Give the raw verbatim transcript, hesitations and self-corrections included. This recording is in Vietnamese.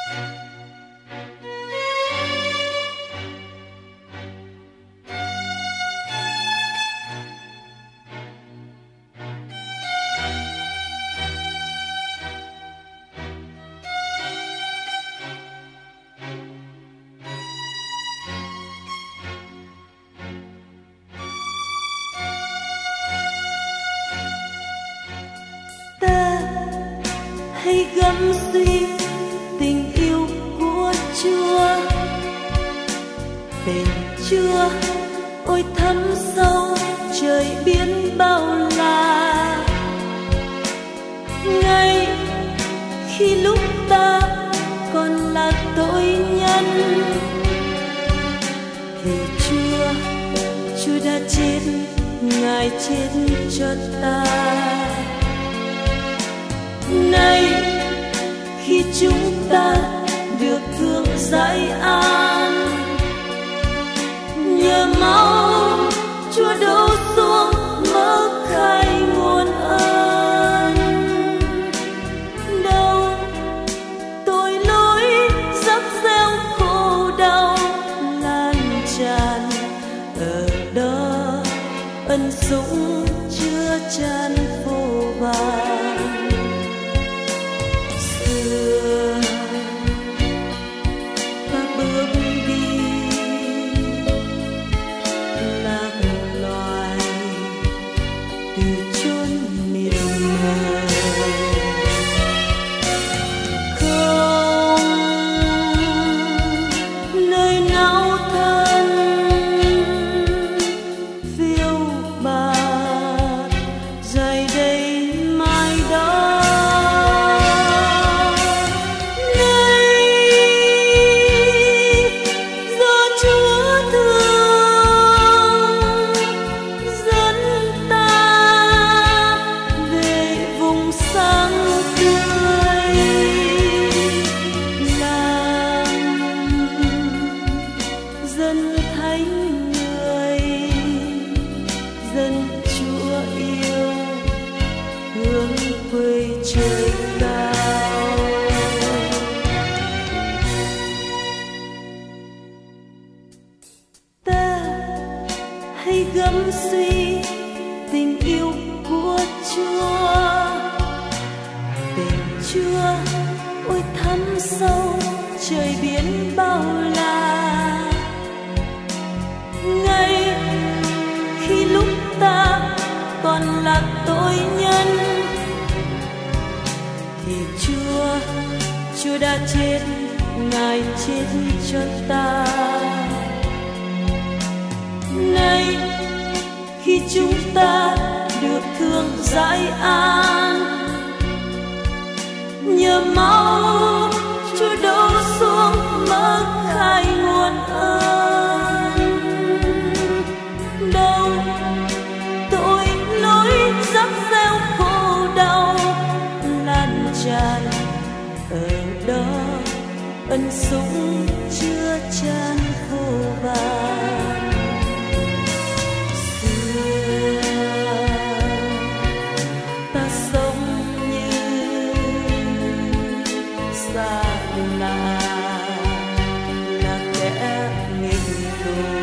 Hay gấm suy tình yêu của Chúa, tình Chúa ôi thắm sâu trời biển bao la. Ngay khi lúc ta còn là tội nhân thì Chúa Chúa đã chết, Ngài chết cho ta. Nay khi chúng ta được thương giải an, nhờ máu Chúa đổ xuống mở khai nguồn ơn. Đâu tội lỗi dẫm gieo khổ đau lan tràn, ở đó ân sủng chứa chan vô vàn. Hãy gấm suy tình yêu của Chúa, tình Chúa ôi thắm sâu trời biển bao la. Ngay khi lúc ta còn là tội nhân thì Chúa Chúa đã chết, Ngài chết cho ta. Nay khi chúng ta được thương giải an, nhờ máu Chúa đổ xuống mở khai nguồn ơn. Đâu tội lỗi dẫm gieo khổ đau lan tràn, ở đó ân sủng chứa chan vô vàn. Xa lạ là kẻ nghịch thù,